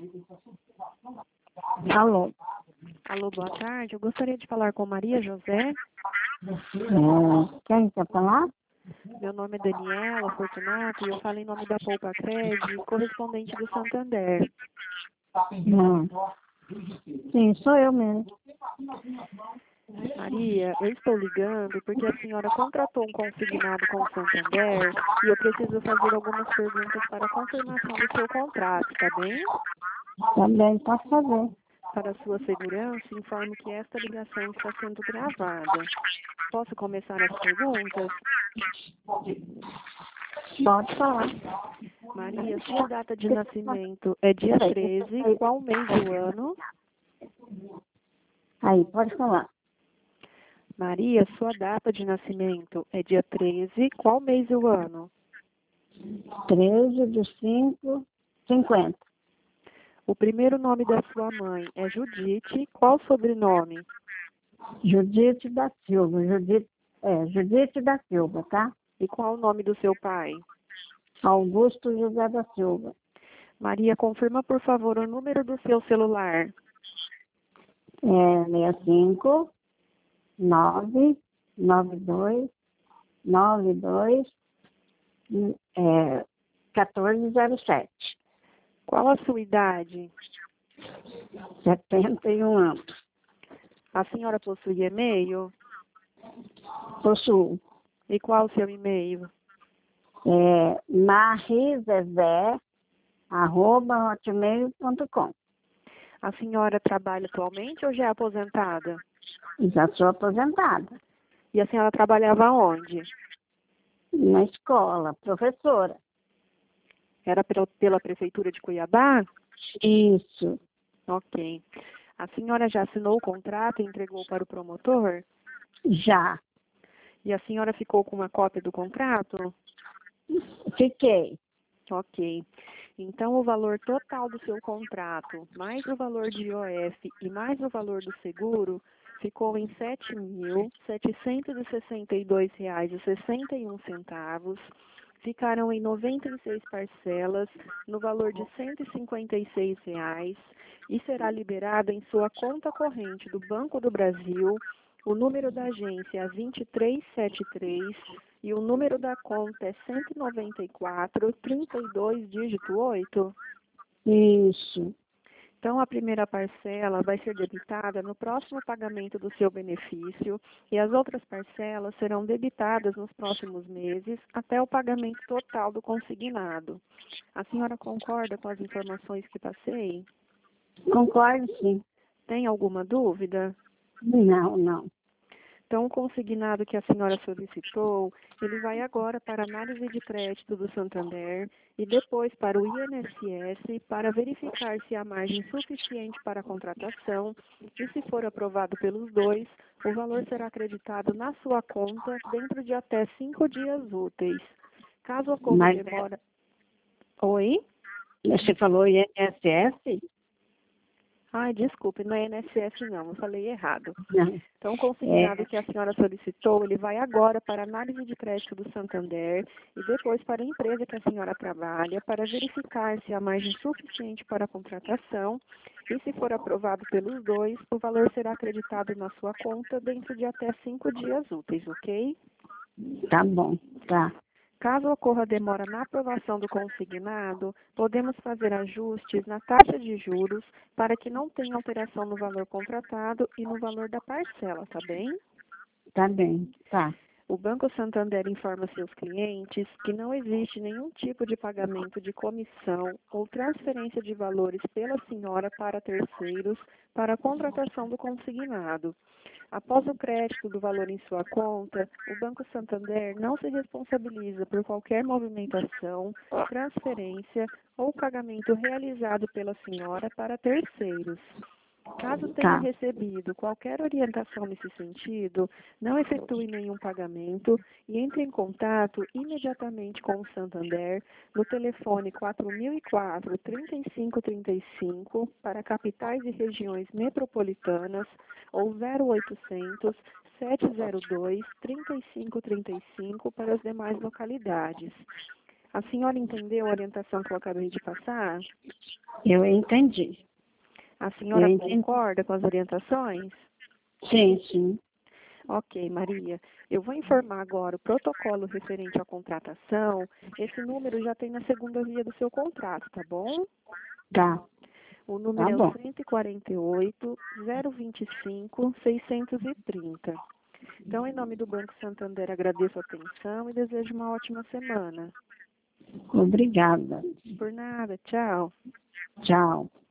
Alô? Alô, boa tarde. Eu gostaria de falar com Maria José. Quem quer falar? Meu nome é Daniela Fortunato e eu falo em nome da Poupa Cred, correspondente do Santander. Sim, sou eu mesmo. Maria, eu estou ligando porque a senhora contratou um consignado com o Santander e eu preciso fazer algumas perguntas para a confirmação do seu contrato, tá bem? Também posso fazer. Para sua segurança, informo que esta ligação está sendo gravada. Posso começar as perguntas? Pode falar. Maria, sua data de nascimento é dia 13, qual mês do ano? Aí, pode falar. Maria, sua data de nascimento é dia 13, qual mês do ano? 13/5/50. O primeiro nome da sua mãe é Judite, qual sobrenome? Judite da Silva. Judite da Silva, tá? E qual o nome do seu pai? Augusto José da Silva. Maria, confirma por favor o número do seu celular. 65 992 92 1407. Qual a sua idade? 71 anos. A senhora possui e-mail? Possuo. E qual o seu e-mail? marizezé@hotmail.com. A senhora trabalha atualmente ou já é aposentada? Já sou aposentada. E a senhora trabalhava onde? Na escola, professora. Era pela Prefeitura de Cuiabá? Isso. Ok. A senhora já assinou o contrato e entregou para o promotor? Já. E a senhora ficou com uma cópia do contrato? Fiquei. Ok. Então, o valor total do seu contrato, mais o valor de IOF e mais o valor do seguro, ficou em R$ 7.762,61. Ficaram em 96 parcelas, no valor de R$ 156, e será liberado em sua conta corrente do Banco do Brasil. O número da agência é 2373 e o número da conta é 194 32 dígito 8. Isso. Então, a primeira parcela vai ser debitada no próximo pagamento do seu benefício e as outras parcelas serão debitadas nos próximos meses até o pagamento total do consignado. A senhora concorda com as informações que passei? Concordo, sim. Tem alguma dúvida? Não. Então, o consignado que a senhora solicitou, ele vai agora para a análise de crédito do Santander e depois para o INSS para verificar se há margem suficiente para a contratação e, se for aprovado pelos dois, o valor será acreditado na sua conta dentro de até 5 dias úteis. Caso ocorra demora... Oi? Você falou INSS? Ai, desculpe, não é INSS não, eu falei errado. Não. Então, o consignado que a senhora solicitou, ele vai agora para a análise de crédito do Santander e depois para a empresa que a senhora trabalha para verificar se há margem suficiente para a contratação e, se for aprovado pelos dois, o valor será acreditado na sua conta dentro de até 5 dias úteis, ok? Tá bom, tá. Caso ocorra demora na aprovação do consignado, podemos fazer ajustes na taxa de juros para que não tenha alteração no valor contratado e no valor da parcela, tá bem? Tá bem, tá. O Banco Santander informa seus clientes que não existe nenhum tipo de pagamento de comissão ou transferência de valores pela senhora para terceiros para a contratação do consignado. Após o crédito do valor em sua conta, o Banco Santander não se responsabiliza por qualquer movimentação, transferência ou pagamento realizado pela senhora para terceiros. Caso tenha recebido qualquer orientação nesse sentido, não efetue nenhum pagamento e entre em contato imediatamente com o Santander no telefone 4004-3535 para capitais e regiões metropolitanas ou 0800 702 3535 para as demais localidades. A senhora entendeu a orientação que eu acabei de passar? Eu entendi. A senhora Eu entendi. concorda com as orientações? Sim, sim. Ok, Maria. Eu vou informar agora o protocolo referente à contratação. Esse número já tem na segunda via do seu contrato, tá bom? Tá. O Tá número é o bom. 148 025 630. Então, em nome do Banco Santander, agradeço a atenção e desejo uma ótima semana. Obrigada. Por nada, tchau. Tchau.